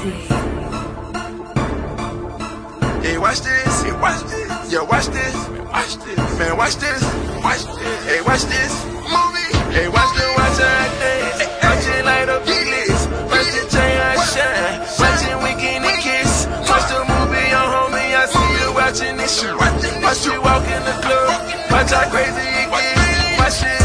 Hey, watch this. Hey, watch this. Yeah, watch this. Watch this. Man, watch this. Watch this. Hey, watch this. Movie. Hey, watch her act dance. Watch it light up the list. Watch the chain I shine. Watching Weekend and Kiss. Watch the movie on homie. I see you watching this shit. Watch you walk in the club. Watch how crazy it gets. Watch it.